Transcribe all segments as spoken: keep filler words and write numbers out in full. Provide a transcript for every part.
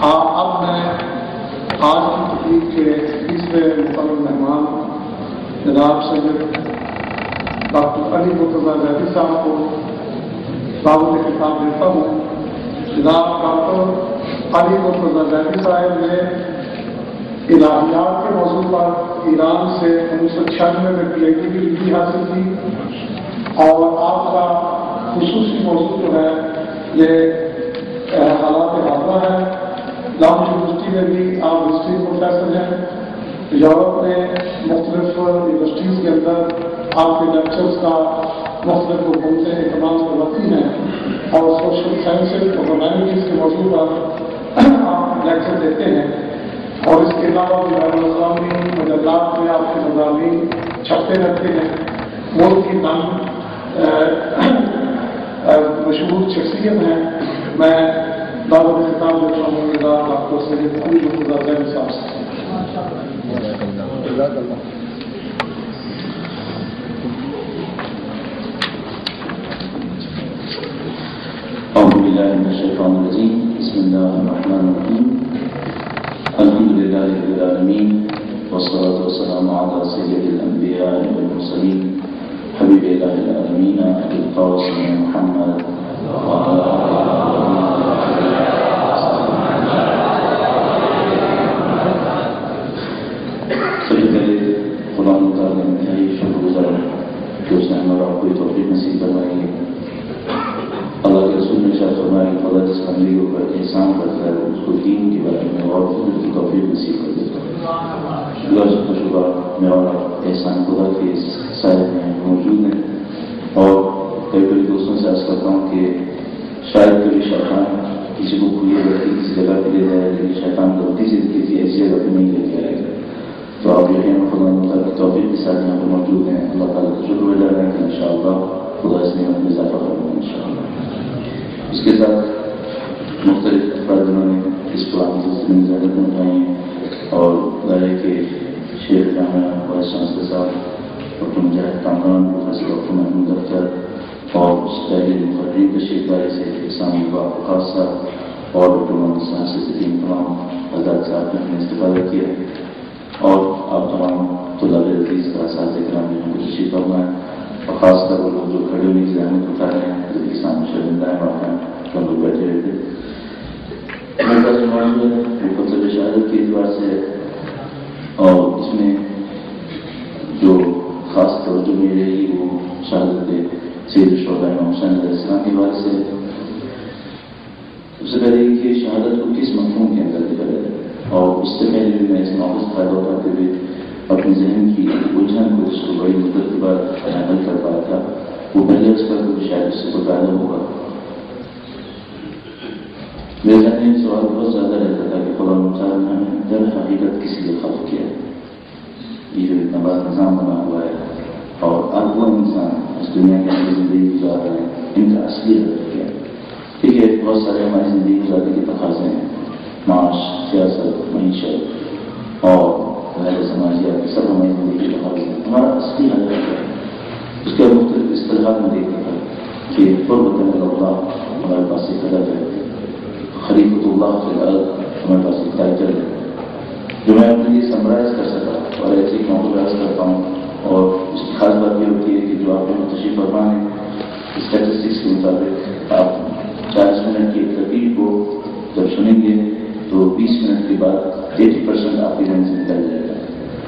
اب میں آج کی تقریب کے تیسرے مقرر مہمان جناب سید ڈاکٹر علی مرتضیٰ زیدی صاحب کو بابو نے خطاب دیتا ہوں۔ جناب ڈاکٹر علی مرتضیٰ زیدی صاحب نے الہیات کے موضوع پر ایران سے انیس سو چھیانوے میں پی ایچ ڈی کی ڈگری حاصل کی، اور آپ کا خصوصی موضوع جو ہے یہ حالات حاضرہ ہے۔ لاہور یونیورسٹی میں بھی آپ ہسٹری پروفیسر ہیں۔ یورپ میں مختلف یونیورسٹیز کے اندر آپ کے لیکچرز کا مختلف حکومت سے اہتمام کرواتی ہیں، اور سوشل سائنسز اور ہیومینٹیز کے موضوع پر آپ لیکچر دیتے ہیں، اور اس کے علاوہ بین الاقوامی مجلات میں آپ کے مضامین چھپتے رہتے ہیں۔ ملک کی نام مشہور شخصیت ہیں۔ میں دعوت خطاب دیتا ہوں ڈاکٹر سید علی مرتضیٰ زیدی صاحب سے۔ اعوذ باللہ من الشیطان الرجیم، بسم اللہ الرحمن الرحیم، الحمد للہ رب العالمین، والصلاة والسلام علی سید الانبیاء والمرسلین، حبیب الہ العالمین ابی القاسم محمد وعلی سب سے پہلے خدا متعال انتہائی شکر گزار کہ اس نے ہمارا کوئی توفیق نصیب فرمائی ہے۔ اللہ کے رسول نے شاہ فرمایا کہ خدا جس بندے کے اوپر احسان کرتا ہے اس کو دین کے بارے میں اور فضل کی توفیق نصیب کر دیتا ہے۔ اللہ کا شکر میں اور احسان خدا کے سائے میں موجود ہیں، اور کئی کئی دوستوں سے عرض کرتا ہوں کہ شاید کبھی شیطان کسی کو کھلی رکھتی کسی جگہ پہ لے جائے، لیکن شیطان غلطی سے کسی ایسی جگہ پہ نہیں لے کے آئے گا۔ تو آپ یقین خدا تعالیٰ کی توفیق کے ساتھ یہاں پہ موجود ہیں۔ اللہ تعالیٰ کا شکر ادا کریں کہ انشاءاللہ خدا اس نے اپنے اضافہ کرنا ہے انشاءاللہ۔ اس کے ساتھ مختلف افراد جنہوں نے اس پلان کی مزاحمت میں اٹھائی ہیں، اور ظاہر کہ شیخ جامعہ وائس چانسلر صاحب doctor Mujahid Kamran, professor doctor Mahmood Akhtar, اور اس پہلے مقررین تشریف لائے سے اسلامی وقاص صاحب اور ڈاکٹر محمد صاحب سے تقریب تمام حضرات صاحب نے اپنے استفادہ کیا، اور آپ تمام طلاب عزیز کا ساتھ کرام نے ہم کو تشریف فرمایا، اور خاص کر وہ لوگ جو کھڑے ہونے کی زحمت اٹھا رہے ہیں، جو کہ سامنے شرمندہ ہیں، وہاں ہم لوگ بیٹھے ہوئے تھے۔ میرے پاس موجود ہے مفصل شہادت کے اعتبار سے، اور اس میں جو خاص توجہ مل رہی وہ شہادت سید الشہداء امام حسین علیہ السلام کے بارے سے۔ سب سے پہلے یہ کہ شہادت کو کس مفہوم کے اندر لکھا جائے، اور اس سے پہلے بھی میں اس موقع سے فائدہ اٹھاتے ہوئے اپنے ذہن کی الجھن کو جس کو بڑی مدت کے بعد حل کر پایا تھا، وہ پہلے اس پر کوئی شاید اس سے کوئی فائدہ ہوگا۔ میرے ذہن میں سوال بہت زیادہ رہتا تھا کہ خدا مختار نے ہمیں در حقیقت کس لیے خلق کیا، یہ جو اتنا بڑا نظام بنا ہوا ہے، اور اب وہ انسان اس دنیا کے اندر زندگی گزار رہے ہیں، ان کا اصلی ہدف کیا ہے؟ ٹھیک ہے، بہت سارے ہماری زندگی گزارنے کے تقاضے ہیں، معاش، سیاست، معیشت اور غیر سماجیات، سب ہماری زندگی کے تقاضے ہیں۔ ہمارا اصلی ہدف کیا ہے؟ اس کے مختلف اصطلاحات میں دیکھا تھا کہ قربت اللہ ہمارے پاس ایک ہدف ہے، خلیفۃ اللہ فی الارض ہمارے پاس ایک ٹائٹل ہے، جو میں اپنے لیے سمرائز کر سکا اور ایسے ہی موقع کرتا ہوں۔ اور اس کی خاص بات یہ ہوتی ہے کہ جو آپ نے تشریف فرما ہے، اسٹیٹسٹکس کے مطابق آپ چالیس منٹ کی ایک تقریر کو جب سنیں گے تو بیس منٹ کے بعد ایٹی پرسینٹ آپ کے ذہن سے نکل جائے گا۔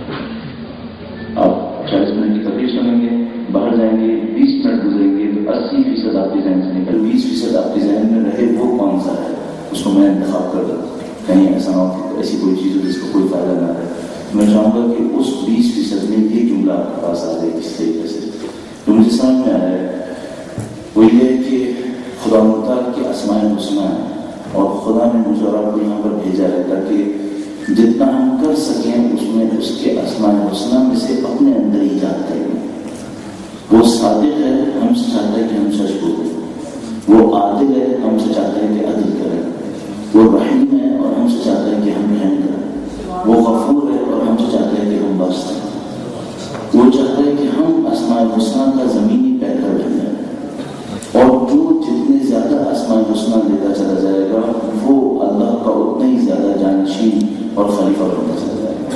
آپ چالیس منٹ کی تقریر سنیں گے، باہر جائیں گے، بیس منٹ گزریں گے تو اسی فیصد آپ کے ذہن سے نکل، بیس فیصد آپ کے ذہن میں رہے وہ کون سا ہے، اس کو میں انتخاب کر دوں۔ کہیں ایسا نہ ہو ایسی کوئی چیز ہو جس کو کوئی فائدہ نہ رہے، میں چاہوں گا کہ اس بیس فیصد میں یہ جملہ آپ کے پاس آ جائے اس طریقے سے۔ جو مجھے سمجھ میں آیا ہے وہ یہ ہے کہ خدا مختار کے اسماء الحسنی ہیں، اور خدا نے مجھے اور آپ کو یہاں پر بھیجا ہے تاکہ جتنا ہم کر سکیں اس میں اس کے اسماء الحسنی میں سے اپنے اندر ایجاد کریں۔ وہ صادق ہے، ہم سے چاہتا ہے کہ ہم سچ بولیں، وہ عادل ہے، ہم سے چاہتا ہے کہ عدل کریں، وہ رحیم ہے اور ہم سے چاہتا ہے کہ ہم رحم کریں، وہ غفور ہے اور ہم سے چاہتا ہے کہ ہم بخش دیں، وہ چاہتا ہے کہ ہم اسماء الحسنی کا زمینی پیکر بن جائیں، اور جو جتنے زیادہ اسماء الحسنی لیتا چلا جائے گا وہ اللہ کا اتنا ہی زیادہ جانشین اور خلیفہ بنتا چلا جائے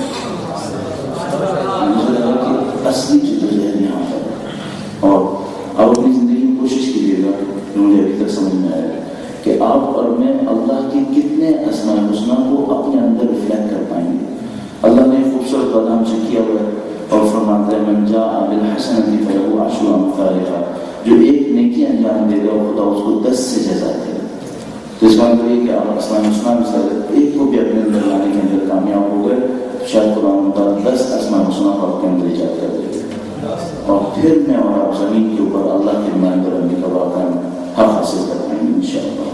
گا. مجھے لگا کہ اصلی جدوجہد یہاں پر. اور آپ اپنی زندگی میں کوشش کیجیے گا کہ مجھے ابھی تک سمجھ میں آیا کہ آپ اور میں اللہ کے کتنے اسماء الحسنی کو اپنے اندر ریفلیکٹ کر پائیں گے. اللہ نے خوبصورت وعدہ ہم سے کیا ہوا ہے اور فرماتا ہے من جاء بالحسنۃ فلہ عشر امثالها. جو ایک نیکی انجام دے گا خدا اس کو دس سے جزا دے گا. تو اس کا مطلب یہ کہ آپ اسماء الحسنی میں ایک کو بھی اپنے اندر لانے کے اندر کامیاب ہو گئے شاید قرآن تعالیٰ دس اسماء الحسنی کو آپ کے اندر ایجاد کر دے گا اور پھر میں اور آپ زمین کے اوپر اللہ کے نمائندہ بننے کا واقعہ حق حاصل کر پائیں گے انشاءاللہ.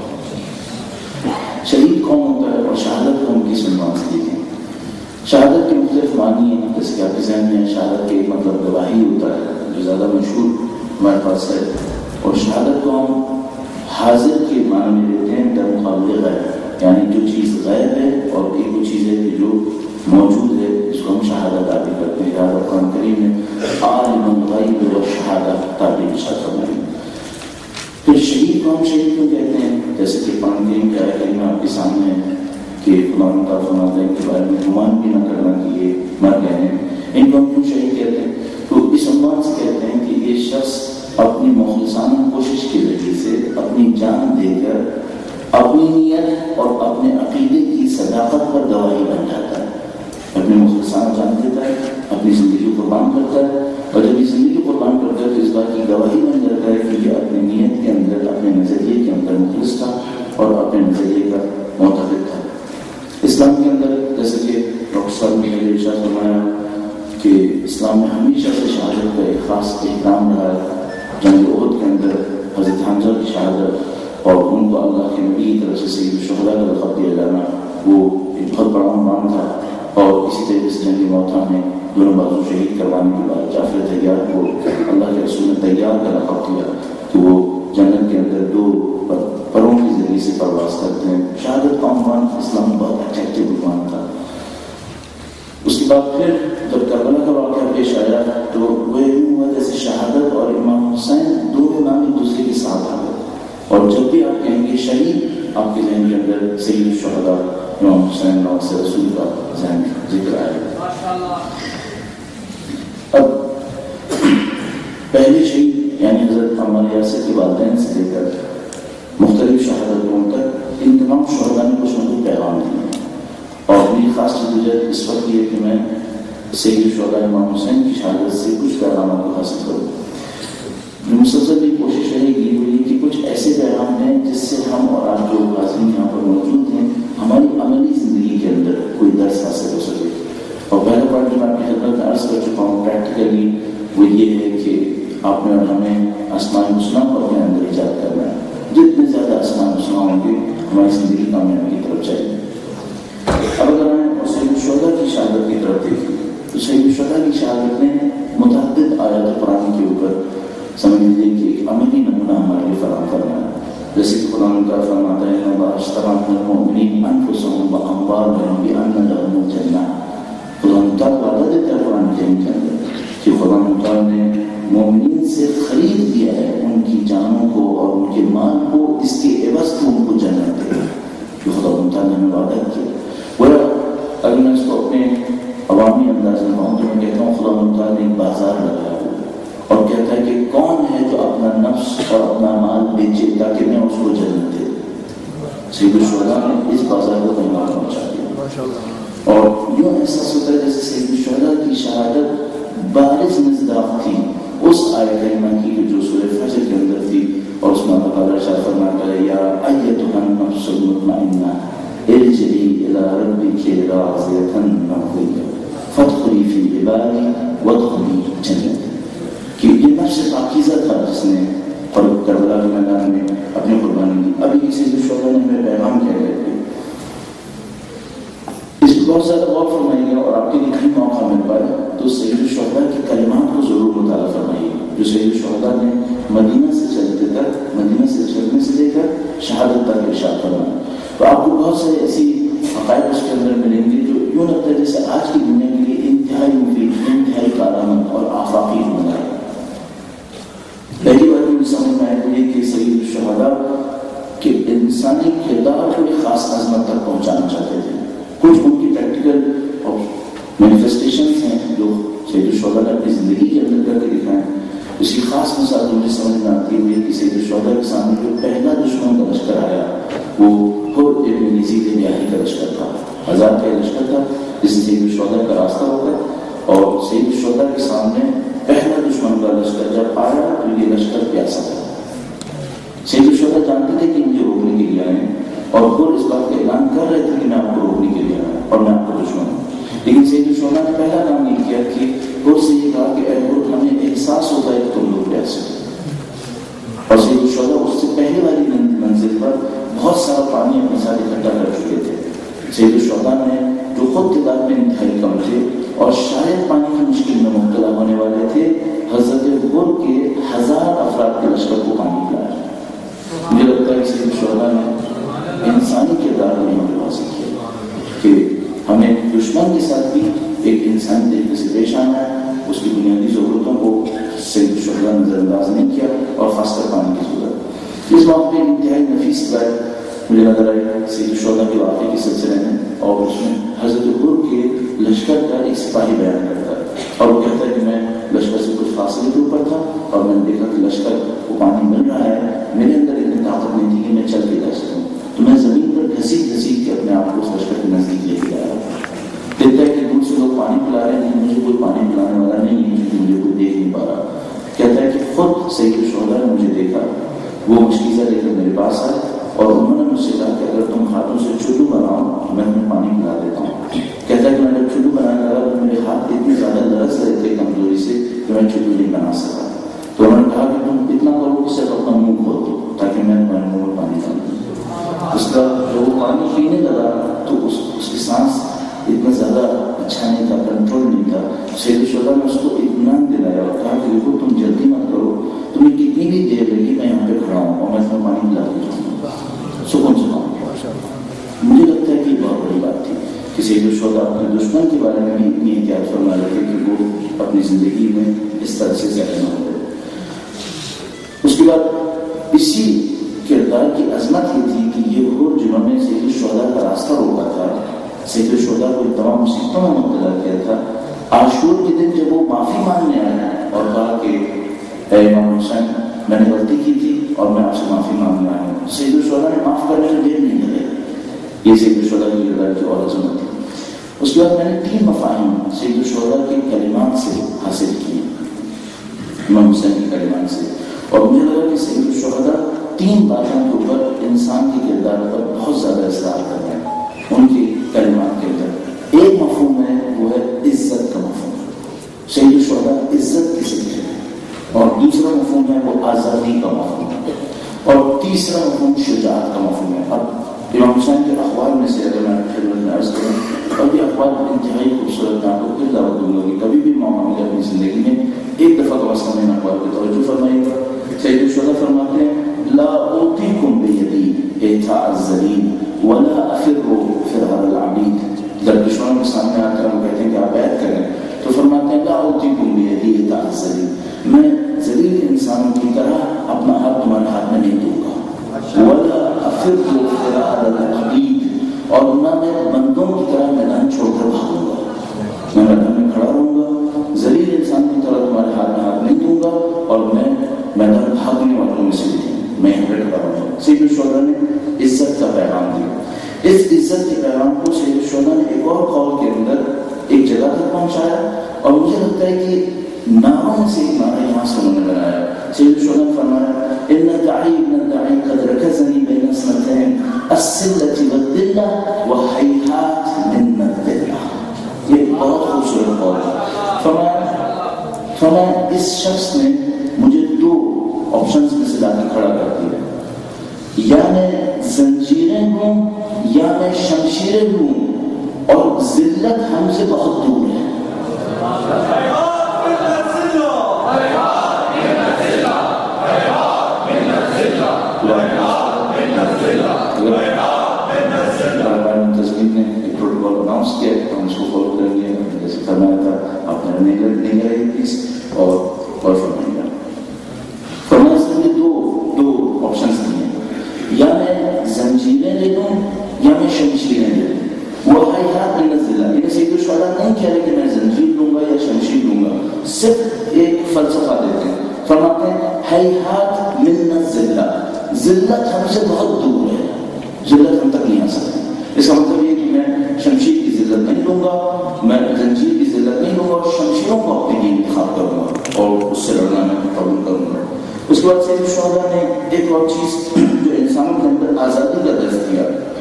شہید کون ہوتا ہے اور شہادت کو ہم کس عنوان سے دیکھیں؟ شہادت کے مختلف معنی ہیں. جیسے کہ آپ کے ذہن میں شہادت کے ایک مطلب گواہی ہوتا ہے جو زیادہ مشہور ہمارے پاس ہے, اور شہادت کو ہم حاضر کے معنی میں لیتے ہیں در مقابل غیب, یعنی جو چیز غیب ہے اور ایک وہ چیز ہے کہ جو موجود ہے اس کو ہم شہادت تعبیر کرتے ہیں. لہٰذا قرآن کریم میں عالم الغیب والشہادۃ تعبیر ارشاد فرمائی. پھر شہید کو ہم شہید کیوں کہتے ہیں؟ جیسے کہ قرآن کریم کی آیت کریمہ آپ کے سامنے ہے کہ خدا تعالیٰ فرماتا ہے کے بارے میں گمان بھی نہ کرنا کہ یہ مر گئے ہیں. ان کو ہم کیوں شہید کہتے ہیں؟ تو اس عنوان سے کہتے ہیں کہ یہ شخص اپنی مخلصانہ کوشش کے ذریعے سے اپنی جان دے کر اپنی نیت اور اپنے عقیدے کی صداقت پر گواہی بن جاتا ہے. اپنی مخلصانہ جان دیتا ہے, اپنی زندگی کو قربان کرتا ہے, اور جب یہ زندگی کو قربان کرتا ہے تو اس بات کی گواہی بن جاتا ہے کہ یہ اپنی نیت کے اندر, اپنے نظریے کے اندر مخلص تھا اور اپنے نظریے کا معتقد تھا. اسلام کے اندر جیسے کہ ڈاکٹر صاحب نے پہلے ارشاد فرمایا کہ اسلام میں ہمیشہ سے شہادت کا ایک خاص احترام رہا ہے. جنگ احد کے اندر حضرت حمزہ کی شہادت اور ان کو اللہ کے نبی کی طرف سے سید الشہداء کا لقب دیا جانا وہ ایک بہت بڑا عنوان تھا. اور اسی طریقے سے جنگ موتا میں دونوں بازو شہید کروانے کے بعد جعفر طیار کو اللہ کے رسول نے طیار کا لقب دیا کہ وہ جنت کے اندر دو پروں کے ذریعے سے پرواز کرتے ہیں. شہادت کا عنوان اسلام میں بہت اٹریکٹیو عنوان تھا. اس کے بعد پھر جب کربلا کا واقعہ پیش آیا تو وہ یوں ہوا جیسے شہادت اور امام حسین دونوں نام ایک دوسرے کے ساتھ آ گئے, اور جب بھی آپ کہیں گے شہید آپ کے ذہن کے اندر سید الشہداء امام حسین اور سے رسول کا ذہن ذکر آئے. اب پہلے شہید یعنی حضرت عمار یاسر کے والدین سے لے کر مختلف شہادتوں تک ان تمام شہداء نے کچھ نہ کچھ پیغام دیے, اور میری خاص جدوجہد اس وقت یہ کہ میں سید الشہداء امام حسین کی شہادت سے کچھ پیغامات کو حاصل کروں. مسلسل بھی کوشش رہے گی وہ یہ کہ کچھ ایسے پیغام ہیں جس سے ہم اور آپ جو حاضرین یہاں پر موجود ہیں ہماری عملی زندگی کے اندر کوئی درس حاصل ہو سکے. اور پہلا پوائنٹ جو میں آپ کی خدمت میں عرض کر چکا ہوں پریکٹیکلی وہ یہ ہے کہ آپ نے اور ہمیں اسماء الحسنی کو اپنے اندر ایجاد کرنا ہے. جتنے زیادہ اسماء الحسنی ہوں گے ہماری زندگی کامیابی کی طرف جائے گی. اب اگر ہمیں سید الشہداء کی شہادت کی طرف دیکھیں تو سید الشہداء کی شہادت نے متعدد آیات قرآن کے اوپر سمجھ لیجیے کہ ایک عملی نمونہ ہمارے لیے فراہم کرنا ہے. جیسے کہ قرآن کا فرماتا ہے اللہ اشترى من المؤمنین انفسهم واموالهم بان لهم الجنہ. قرآن تعالیٰ وعدہ دیتا ہے قرآن کریم کے اندر کہ قرآن تعالیٰ نے مومنین سے خرید لیا ہے ان کی جانوں کو اور ان کے مال کو, اس کے عوض تو ان کو جنت دے گا. جو خدا تعالیٰ نے وعدہ کیا وہ اگر میں اس کو اپنے عوامی انداز میں کہوں تو میں کہتا ہوں خدا تعالیٰ نے ایک بازار لگایا اور کہتا ہے کہ کون ہے جو اپنا نفس اور اپنا مال بیچے تاکہ میں اس کو جنت دے. سید الشہداء نے اس بازار کو پیغام پہنچا دیا, اور یوں احساس ہوتا ہے جیسے سید الشہداء کی شہادت بارز مصداق تھی اس آیت کریمہ کی جو سورہ فجر کے اندر تھی, اور اس میں اللہ تعالیٰ ارشاد فرماتا ہے یا ایتھا النفس المطمئنہ ارجعی الی ربک راضیۃ مرضیہ فادخلی فی عبادی وادخلی جنتی. کہ یہ نفس پاکیزہ تھا جس نے کربلا کے میدان میں اپنی قربانی دی. ابھی سید الشہداء نے ہمیں پیغام کیا ہے اس کو بہت زیادہ غور فرمائیے, اور آپ کے لیے کہیں موقع مل پائے تو سید الشہداء کے کلمات کو ضرور مطالعہ فرمائیے جو سید الشہداء نے مدینہ سے چلتے تک مدینہ سے چلنے سے لے کر شہادت تک ارشاد فرمایا. تو آپ کو بہت سارے ایسی حقائق اس کے اندر ملیں گے جو یوں لگتا ہے جیسے آج کی دنیا کے لیے انتہائی مفید, انتہائی کارآمد اور آفاقی ہونا ہے. پہلی بات مجھے سمجھ میں آیا یہ کہ سید الشہداء کے انسانی کردار کو ایک خاص عظمت تک پہنچانا چاہتے تھے. کچھ ان کی پریکٹیکل اور مینیفیسٹیشنس ہیں جو سید الشہداء نے اپنی زندگی کے اندر کر کے دکھائے ہیں. اسی خاص مثال مجھے سمجھ میں آتی ہے کہ سید الشہداء کے سامنے جو پہلا دشمن کا لشکر آیا وہ حر ابن یزید بیاہی کا لشکر تھا. ہزار کا لشکر تھا جس نے سید الشہداء کا راستہ ہوگا. اور سید الشہداء کے سامنے پہلا دشمن کا لشکر جب آیا تو یہ لشکر پیاسا تھا. سید الشہداء جانتے تھے کہ مجھے روکنے کے لیے آئے اور خود اس بات کا اعلان کر رہے تھے کہ میں آپ کو روکنے کے لیے آیا اور میں آپ کا دشمن ہوں. لیکن سید الشہداء نے پہلا کام نہیں کیا کہ خود سے یہ کہا کہ اے خود ہمیں احساس ہوتا ہے کہ تم لوگ پیاسے ہو. اور سید الشہداء اس سے پہلے والی منزل پر بہت سارا پانی اپنے ساتھ اکٹھا کر چکے تھے. سید الشہداء نے جو خود تعداد میں انتہائی کم تھے اور شاید پانی کی مشکل میں مبتلا ہونے والے تھے، حضرت غر کے ہزار افراد کے لشکر کو پانی پلایا. مجھے لگتا ہے کہ سید الشہداء نے انسانی کردار میں حاصل کیا کہ ہمیں دشمن کے ساتھ بھی ایک انسانی طریقے سے پیش آنا ہے. اس کی بنیادی ضرورتوں کو سید الشہداء نے نظر انداز نہیں کیا اور خاص کر پانی کی ضرورت. اس موقع پہ انتہائی نفیس روایت مجھے نظر آئی سید الشہداء کے واقعے کے سلسلے میں، اور اس میں حضرت غر کے لشکر کا ایک سپاہی بیان کرتا ہے اور وہ کہتا ہے کہ میں لشکر سے کچھ فاصلے کے اوپر تھا اور میں نے دیکھا کہ لشکر کو پانی مل رہا ہے، میرے اندر اتنی طاقت نہیں تھی کہ میں چل کے جا سکوں، تو میں زمین پر گھسیٹ گھسیٹ کے اپنے آپ کو اس لشکر کے نزدیک لے کے آیا. دیکھتا ہے کہ دور سے لوگ پانی پلا رہے ہیں، مجھے کوئی پانی پلانے والا نہیں ہے کیونکہ مجھے کوئی دیکھ نہیں پا رہا. کہتا ہے کہ خود سید الشہداء نے مجھے دیکھا، وہ مشکیزہ لے کر میرے پاس آئے اور انہوں نے مجھ سے کہا کہ اگر تم ہاتھوں سے چلو بناؤ میں تمہیں پانی پلا دیتا ہوں. کہتا ہے کہ میں جب چلو بنانے لگا تو میرے ہاتھ اتنے زیادہ لرز رہے تھے کمزوری سے کہ میں چلو نہیں بنا سکا. تو انہوں نے کہا کہ تم اتنا کرو کہ صرف اپنا منہ کھول دو تاکہ میں تمہارے منہ میں پانی ڈال دوں. اس کا جب وہ پانی پینے لگا تو اس اس کی سانس اتنا زیادہ اچھا نہیں تھا، کنٹرول نہیں تھا. سید الشہداء نے اس کو اطمینان دلایا اور کہا کہ دیکھو تم جلدی مت کرو، تمہیں کتنی بھی دیر لگی میں یہاں پہ کھڑا ہوں اور میں تمہیں پانی پلا دیتا ہوں، سکون سے کھاؤں. مجھے لگتا ہے کہ یہ بہت بڑی بات تھی کہ سید الشہداء اپنے دشمن کے بارے میں بھی اتنی احتیاط فرما رہے تھے کہ وہ اپنی زندگی میں اس طرح سے ظاہر نہ ہو. اس کے بعد اسی کردار کی عظمت یہ تھی کہ یہ وہ جنہوں نے سید الشہداء کا راستہ روکا تھا، سید الشہداء کو تمام مصیبتوں میں مبتلا کیا تھا. عاشور کے دن جب وہ معافی مانگنے آیا اور کہا کہ اے امام حسین میں نے غلطی کی تھی اور میں آپ سے معافی مانگنے آیا ہوں، سید الشہداء نے معاف کرنے میں دیر نہیں لگے. یہ سید الشہداء کی کردار کی اور عظمت تھی. اس کے بعد میں نے تین مفاہیم سید الشہداء کے کلمات سے حاصل کیے، امام حسین کے کلمات سے، اور مجھے لگا کہ سید الشہداء تین باتوں کے اوپر انسان کے کردار پر بہت زیادہ اثرار کر رہے ہیں ان کی کلمات کے اندر. ایک مفہوم ہے وہ ہے عزت کا مفہوم. سید الشہداء عزت کی سکتے ہیں. اور دوسرا مفہوم ہے وہ آزادی کا مفہوم ہے. اور تیسرا مفہوم شجاعت کا مفہوم ہے. اب امام حسین کے اخبار میں سے اگر میں خدمت میں عرض کروں اور یہ اخبار انتہائی خوبصورت، میں آپ کو پھر دعوت دوں گا کہ کبھی بھی موقع ملے اپنی زندگی میں ایک دفعہ کا واسطہ میں اخبار کی توجہ فرمائیے گا. سید الشہداء فرماتے ہیں لا اوتیکم بیدی ایتھاء الذلیل ولا افر فرار العبید. جب دشمنوں کے سامنے آ کر ہم کہتے ہیں کہ آپ بیعت کریں تو فرماتے ہیں لا اوتیکم بیدی ایتھاء الذلیل، میں ذلیل انسانوں کی طرح اپنا ہاتھ تمہارے ہاتھ میں نہیں دوں گا. ولا افر فرار العبید، اور نہ میں بندوں کی طرح میدان چھوڑ کر بھاگوں گا. میں میدان میں کھڑا رہوں گا، ذلیل انسان کی طرح تمہارے ہاتھ میں ہاتھ نہیں دوں گا اور میں میدان بھاگنے والوں میں سے نہیں، میں یہاں پہ کھڑا رہوں گا. سید الشہداء نے عزت کا پیغام دیا. اس عزت کے پیغام کو سید الشہداء نے ایک اور قول کے اندر ایک جگہ تک پہنچایا اور مجھے لگتا ہے کہ ناموں میں سے ایک نعرہ یہاں سے انہوں نے بنایا. سید الشہداء نے فرمایا ان الداعی ابن الداعی قد ركزني بين اثنتين السلة والذلة وهيهات من الذلة. یہ بہت خوبصورت قول ہے. فرمایا فرمایا اس شخص نے مجھے دو آپشنز میں سے لا کے کھڑا کر دیا، یا میں زنجیریں ہوں یا میں شمشیریں ہوں اور ذلت ہم سے بہت دور ہے. تصویر نے ایک پروٹوکول اناؤنس کیا تو ہم اس کو فالو کر لیا. جیسے فرمایا تھا آپ نے نہیں لگائی پلیز اور اور فرمائیے فرمایا اس نے دو دو آپشنس دیے، یا میں زنجیریں لے لوں یا میں شمشیریں لے لوں. وہ حضرت نہیں کہہ رہے کہ میں زنجیر لوں گا یا شمشیر لوں گا، صرف ایک فلسفہ دیتے ہیں، فرماتے ہیں ہیہات من الذلہ، ذلت ہم سے بہت دور ہے، ذلت ہم تک نہیں آ سکتی۔ اس کا مطلب یہ کہ میں شمشیر کی ذلت نہیں لوں گا، میں زنجیر کی ذلت نہیں لوں گا، اور شمشیروں کو اپنے لیے انتخاب کروں گا اور اس سے لڑنا میں قبول کروں گا۔ اس کے بعد سید الشہداء نے ایک اور چیز جو انسانوں کے اندر آزادی کا درس دیا،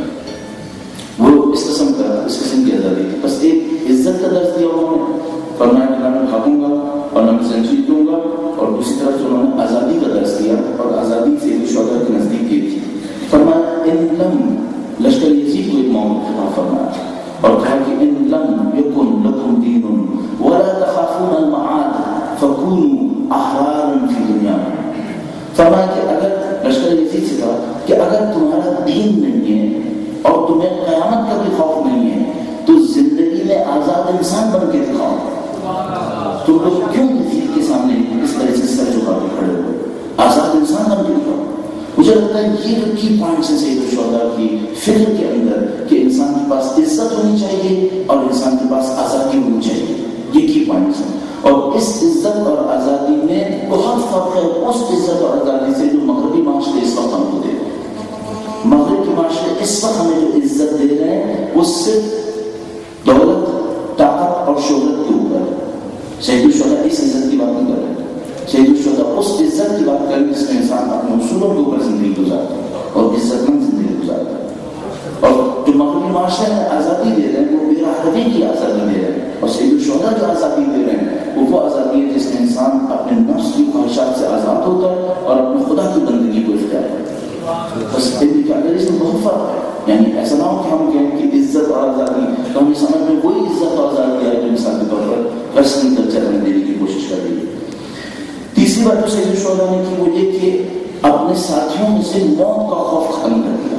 وہ اس قسم کا اس قسم کی آزادی تھی، بس ایک عزت کا درس دیا انہوں نے، فرمایا کہ میں بھاگوں گا اور میں زنجیر دوں گا، اور دوسری طرف سے انہوں نے آزادی کا درس دیا، اور آزادی سید الشہداء کے نزدیک یہ تھی، فرمایا ان لم، لشکر یزید کو ایک موقع خطاب فرمایا اور کہا کہ ان لم یکن لکم دین ولا تخافون المعاد فکونوا احرارا فی دنیا، فرمایا کہ اگر لشکر یزید سے کہا کہ اگر تمہارا دین نہیں ہے اور تمہیں قیامت کا بھی خوف نہیں ہے تو زندگی میں آزاد انسان بن کے دکھاؤ، تم لوگ کیوں یزید کے سامنے اس طرح سے سر جھکا کے کھڑے ہوئے، آزاد انسان بن کے دکھاؤ۔ مجھے لگتا ہے یہ جو کی پوائنٹس ہیں سید الشہداء کی فکر کے اندر کہ انسان کے پاس عزت ہونی چاہیے اور انسان کے پاس آزادی ہونی چاہیے، یہ کی پوائنٹس ہیں، اور اس عزت اور آزادی میں بہت فرق ہے اس عزت اور آزادی سے جو مغربی معاشرے اس وقت ہم کو دے رہے ہیں۔ مغرب کے معاشرے اس وقت ہمیں جو عزت دے رہے ہیں وہ صرف دولت، طاقت اور شہرت کے اوپر ہے۔ سید الشہداء اس عزت کی بات نہیں کر رہے، سید الشہداء اس عزت کی بات کریں جس میں انسان اپنے اصولوں کے اوپر زندگی گزارتا ہے اور عزت مند زندگی گزارتا ہے، اور جو مغربی معاشرے میں آزادی دے رہے ہیں وہ بے راہبی کی آزادی دے رہے ہیں، اور سید الشہداء جو آزادی دے رہے ہیں وہ وہ آزادی ہے جس میں انسان اپنے نفس کی خواہشات سے آزاد ہوتا ہے اور اپنے خدا کی بندگی کو اختیار کرتا ہے۔ بس اگر اس میں بہت فرق ہے، یعنی ایسا نہ ہو کہ ہم کہیں کہ عزت اور آزادی تو ہمیں سمجھ میں وہی عزت اور آزادی ہے جو انسان کے طور پر ویسٹرن کلچر میں دینے کی کوشش کر رہی ہے۔ تیسری بات جو سید الشہداء نے کی وہ یہ کہ اپنے ساتھیوں میں سے موت کا خوف ختم کر دیا۔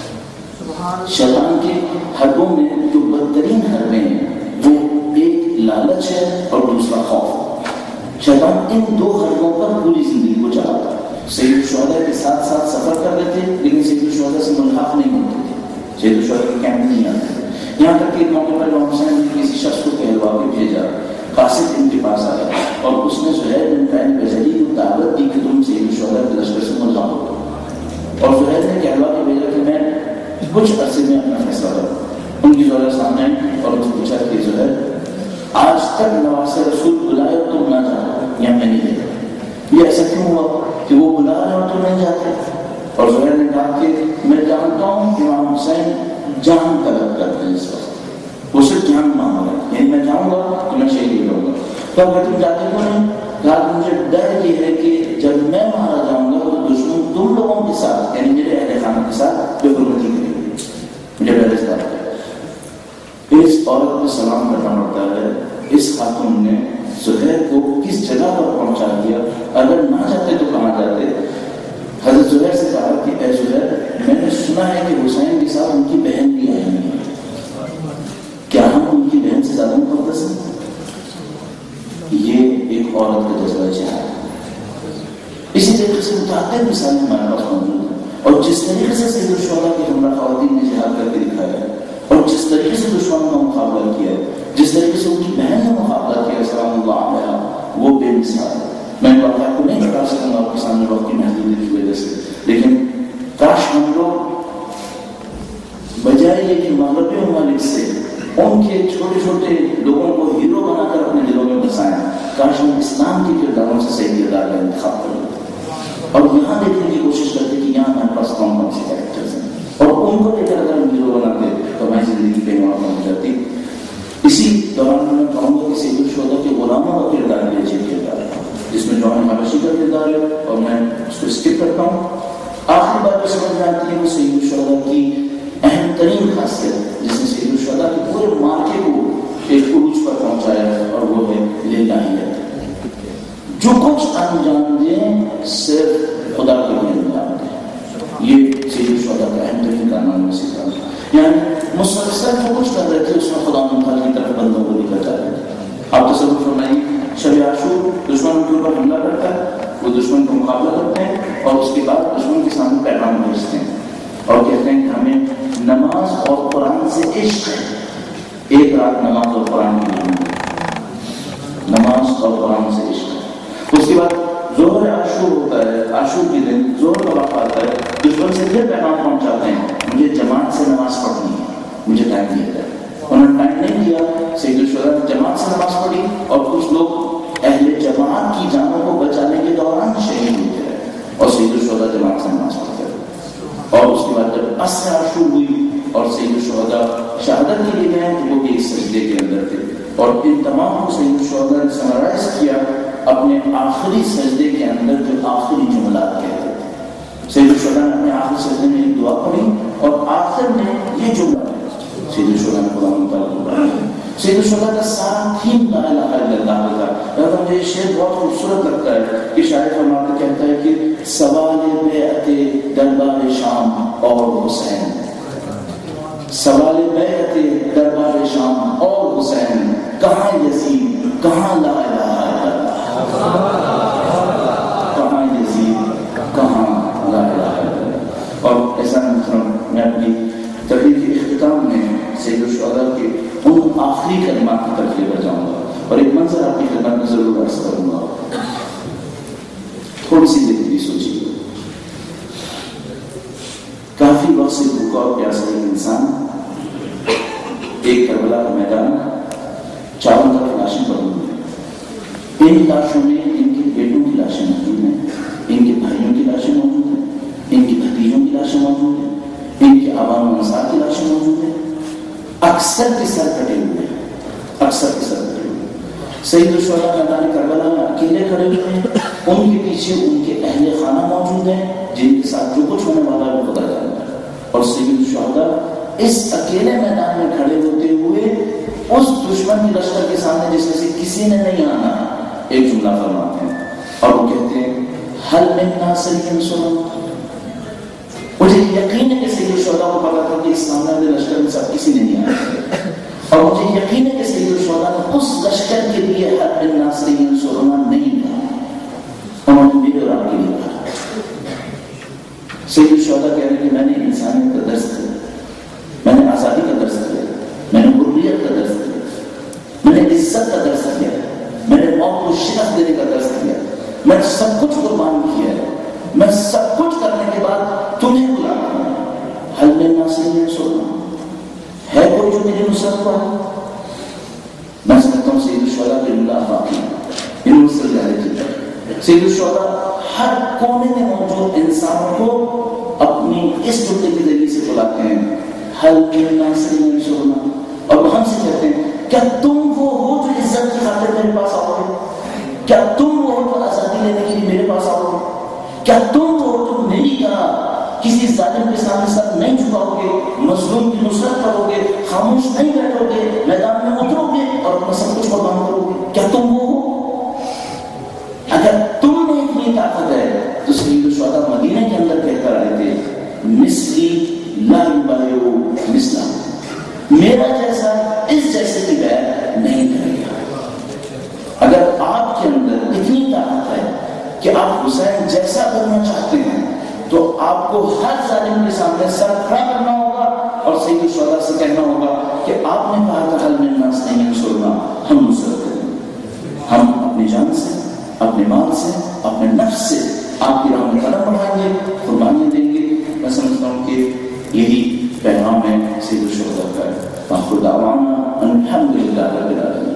شیطان کے حربوں میں جو بدترین حربیں ہیں وہ ایک لالچ ہے اور دوسرا خوف۔ شیطان ان دو حربوں پر پوری زندگی کو چلاتا ہے۔ سید الشہداء کے ساتھ ساتھ سفر کر رہے تھے لیکن سید الشہداء سے ملحق نہیں ہوتے تھے، سید الشہداء کے کیمپ نہیں آتے تھے، یہاں تک کہ ایک موقع پر امام حسین نے کسی شخص کو کہلوا کے بھیجا، قاصد ان کے پاس آیا اور اس نے زہیر بن قین بجلی کو دعوت دی کہ تم سید الشہداء کے لشکر سے ملحق ہو، اور زہیر نے کہلوا کے بھیجا کہ میں کچھ عرصے میں اپنا فیصلہ کروں۔ ان کی زہرا سامنے اور ان سے پوچھا کہ زہیر آج تک نواز رسول بلائے تم نہ جاؤ یا میں نہیں دیتا، یہ ایسا کیوں ہوا کہ وہ بلا رہے اور تم نہیں جاتے؟ اور زہیر نے کہا کہ میں جانتا ہوں کہ امام حسین جان طلب کرتے ہیں اس وقت، وہ صرف جان مانگ رہے ہیں، یعنی میں جاؤں گا تو میں شہید ہو جاؤں گا، تو اگر تم جاتے کیوں نہیں؟ کہا مجھے ڈر یہ ہے کہ جب میں مارا جاؤں گا تو دشمن تم لوگوں کے ساتھ یعنی میرے اہل خانہ کے ساتھ بے حرمتی کرے گی، مجھے ڈر اس بات کا۔ اس عورت کو سلام کرنا پڑتا ہے، اس خاتون نے زہیر کو کس جگہ پر پہنچا دیا، اگر نہ جاتے تو کہاں جاتے؟ حضرت زہیر سے کہا کہ اے زہیر میں نے سنا ہے کہ حسین کے ساتھ ان کی بہن بھی آئی ہے، کیا ہم ان کی بہن سے زیادہ مقدس ہیں؟ یہ ایک عورت کا جذبہ جہاد۔ اسی طریقے سے متعدد مثالیں ہمارے پاس موجود ہیں، اور جس طریقے سے سید الشہداء کے ہمراہ خواتین نے جہاد کر کے دکھایا ہے اور جس طریقے سے دشمنوں کا مقابلہ کیا ہے، جس طریقے سے ان کی بہن نے مقابلہ کیا سلام اللہ علیہ، وہ بے مثال ہے۔ میں واقعہ کو نہیں بتا سکوں گا آپ کے سامنے وقت کی محدودیت کی وجہ سے، لیکن کاش ہم لوگ بجائے یہ کہ مغربی ممالک سے ان کے چھوٹے چھوٹے لوگوں کو ہیرو بنا کر اپنے دلوں میں بسائیں، کاش ہم اسلام کے کرداروں سے صحیح کردار کا انتخاب کریں اور یہاں دیکھنے کی کوشش کرتے کہ یہاں ہمارے پاس کون کون سے کریکٹرز ہیں اور ان کو لے کر اگر ہم ہیرو بناتے تو ہماری زندگی کہیں اور پہنچ جاتی۔ اسی دوران میں کہوں گا کہ سید الشہداء کے غلاموں کا کردار بھی عجیب کردار ہے، جس میں جوان حبشی کا کردار ہے اور میں اس کو اسکپ کرتا ہوں۔ آخری بات جو سمجھ میں آتی ہے وہ سید الشہداء کی اہم ترین خاصیت جس نے سید الشہداء کے پورے مارکے کو ایک عروج پر پہنچایا ہے، اور وہ ہے للہیت۔ جو کچھ انجام دیں صرف خدا کے لیے انجام دیں، یہ سید الشہداء کا اہم ترین کارنامہ میں سے ہے۔ یعنی مسلسل جو کچھ کر رہے تھے اس میں خدا متعال کی طرف بندوں کو لے کر جا رہے تھے۔ آپ تصور فرمائیے شب عاشور دشمن کے اوپر حملہ کرتا ہے، وہ دشمن کا مقابلہ کرتے ہیں اور اس کے بعد دشمن کے سامنے پیغام بھیجتے ہیں اور کہتے ہیں کہ ہمیں نماز اور قرآن سے عشق ہے، ایک رات نماز اور قرآن کی مانگ، نماز اور قرآن سے عشق۔ اس کے بعد ظہر عاشور ہوتا ہے، عاشور کے دن ظہر کا وقت آتا ہے، دشمن سے پھر پیغام پہنچاتے ہیں مجھے جماعت سے نماز پڑھنی ہے، مجھے ٹائم دیا جائے۔ انہوں نے ٹائم نہیں دیا، سید الشہداء نے جماعت سے نماز پڑھی اور کچھ لوگ اہل جماعت کی جانوں کو بچانے کے دوران شہید ہوتے رہے اور سید الشہداء جماعت سے نماز پڑھتے رہے۔ اور اس کے بعد جب عصر عاشور ہوئی اور سید الشہداء شہادت کے لیے گئے تو وہ بھی ایک سجدے کے اندر تھے، اور ان تمام کو سید الشہداء نے سمرائز کیا اپنے آخری سجدے کے اندر جو آخری جملات کہتے تھے۔ سید الشہداء نے اپنے آخری سجدے میں ایک دعا پڑھی اور آخر میں یہ جملہ سید الشہداء نے قرآن مطالعہ پڑھا۔ سید الشہداء کا سارا تھیم لا الہ الا اللہ تھا۔ لہذا مجھے یہ شعر بہت خوبصورت لگتا ہے کہ شاعر فرماتا کہتا ہے کہ سوال بیعت دربار شام اور حسین، سوال بیعت دربار شام اور حسین، کہاں یزید کہاں لا الہ الا اللہ، کہاں یزید کہاں لا الہ الا اللہ۔ اور ایسا میں اپنی تقریر کے اختتام میں سید الشہداء کے ان آخری کلمات کی طرف لے کر جاؤں گا اور ایک منظر آپ کی خدمت میں ضرور عرض کروں گا۔ تھوڑی سی دیر بھی سوچیے، کافی وقت سے بھوکا اور پیاسا ایک انسان ایک کربلا کا میدان، چاروں طرف لاشیں پڑی ہوئی ہیں، ان لاشوں میں ان کے بیٹوں کی لاشیں موجود ہیں، ان کے بھائیوں کی لاشیں موجود ہیں، ان کی بھتیجوں کی لاشیں موجود ہیں، ان کے عوام و انصار کی لاشیں موجود ہیں، اکثر کے سر کٹے ہوئے ہیں، اکثر کے سر کٹے ہوئے ہیں۔ سید الشہداء میدان کربلا میں اکیلے کھڑے ہوئے ہیں، ان کے پیچھے ان کے اہل خانہ موجود ہیں جن کے ساتھ جو کچھ ہونے والا ہے وہ خدا جانتا ہے، اور سید الشہداء اس اکیلے میدان میں کھڑے ہوتے ہوئے اس دشمن کی لشکر کے سامنے جس میں سے کسی نے نہیں آنا ایک جملہ فرماتے ہیں اور وہ کہتے ہیں حل من ناصر ینصرنا۔ مجھے یقین ہے کہ سید الشہداء کو پتا تھا کہ اس سامنے والے لشکر میں سب کسی نے نہیں آیا، اور مجھے یقین ہے کہ سید الشہداء نے اس لشکر کے لیے حل من ناصر ینصرنا نہیں کہا، انہوں نے میرے اور آپ کے لیے کہا۔ سید الشہداء کہہ رہے ہیں کہ میں نے انسانیت کا درس دیا، میں نے آزادی کا درس دیا، میں نے حریت کا درس دیا، میں نے عزت کا درس دیا، میں نے موت کو شکست دینے کا درس دیا، میں نے سب کچھ قربان کیا ہے، میں سب کچھ کرنے کے بعد تمہیں بلا رہا ہوں، حل من ناصر ینصرنا، ہے کوئی جو میری نصرت پر؟ میں سمجھتا ہوں سید الشہداء کے اللہ باقی ان مصر جانے کی سید الشہداء ہر کونے میں موجود انسانوں کو اپنی اس جملے کے ذریعے سے بلاتے ہیں حل من ناصر ینصرنا، اور وہ ہم سے کہتے ہیں کیا تم وہ ہو جو عزت کی خاطر میرے پاس آؤ گے؟ کیا تم وہ ہو جو آزادی لینے کے لیے میرے پاس آؤ گے؟ کیا تم وہ ہو جو میری طرح کسی ظالم کے سامنے سر نہیں جھکاؤ گے، مظلوم کی نصرت کرو گے، خاموش نہیں بیٹھو گے، میدان میں اترو گے اور اپنا سب کچھ قربان کرو گے؟ کیا تم وہ ہو؟ اگر تم میں اتنی طاقت ہے تو سید الشہداء مدینہ کے اندر کہہ کر آئے تھے مثلی لا یبایع مثلا، میرا جیسا اس جیسے کی بیعت نہیں کرے گا۔ اگر آپ کے اندر اتنی طاقت ہے کہ آپ حسین جیسا بننا چاہتے ہیں تو آپ کو ہر ظالم کے سامنے سر کھڑا کرنا ہوگا اور سید الشہداء سے کہنا ہوگا کہ آپ نے کہا تھا حل من ناصر ینصرنا، ہم نصرت کریں گے، ہم اپنی جان سے، اپنے مال سے، اپنے نفس سے آپ کی راہ میں قدم بڑھائیں گے، قربانیاں دیں گے۔ میں سمجھتا ہوں کہ یہی پیغام ہے سید الشہداء کا۔ وآخر دعوانا ان الحمد للہ رب العالمین۔